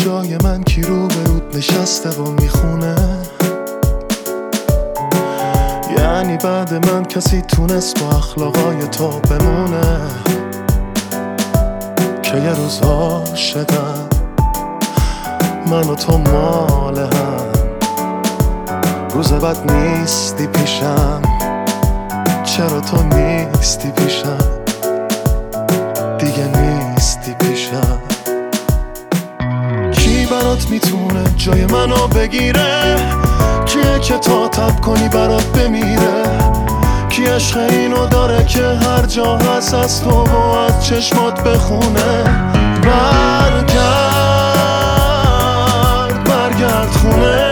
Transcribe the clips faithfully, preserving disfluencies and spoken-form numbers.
جای من کی رو به رود نشسته و میخونه؟ یعنی بعد من کسی تونست با اخلاقای تو بمونه؟ که یه روز عاشقم من و تو مال هم، روز بعد نیستی پیشم. چرا تو نیستی پیشم؟ دیگه نیستی پیشم. کی برات میتونه جای منو بگیره؟ کیه که تا تب کنی برات بمیره؟ کی عشق اینو داره که هر جا هست از تو و از چشمات بخونه؟ برگرد برگرد خونه،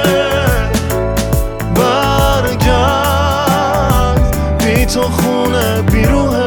برگرد بی تو خونه بی روحه.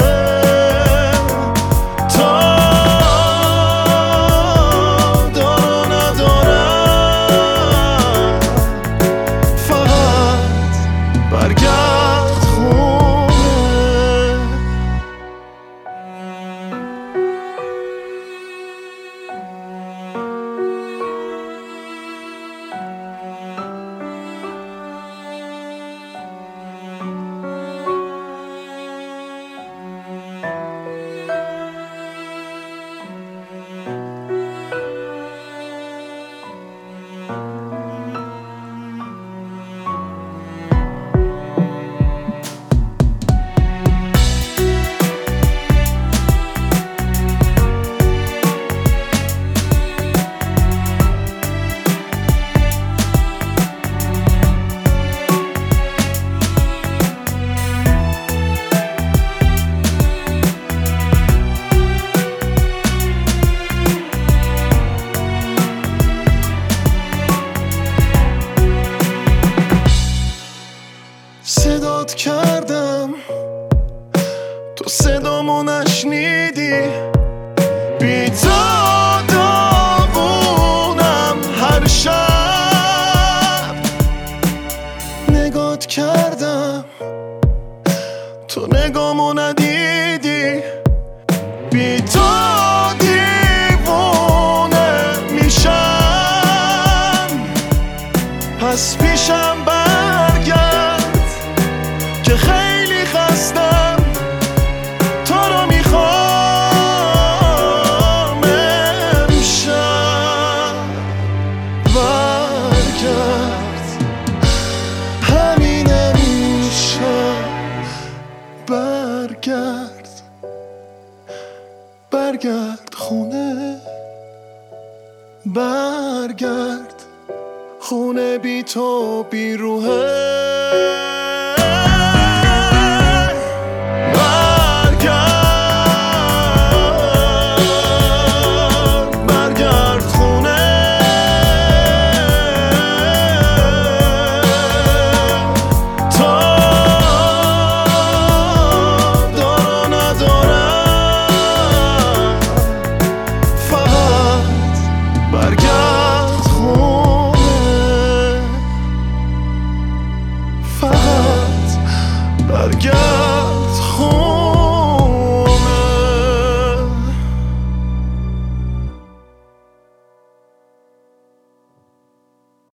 صدات کردم تو صدامو نشنیدی، بی تو داغونم هر شب. نگات کردم تو نگامو ندیدی، بی تو دیوونه میشم. پس پیشم برگرد که خیلی خستم، تو رو میخوام امشب. برگرد همین امشب، برگرد برگرد خونه، برگرد خونه بی تو بی روحه.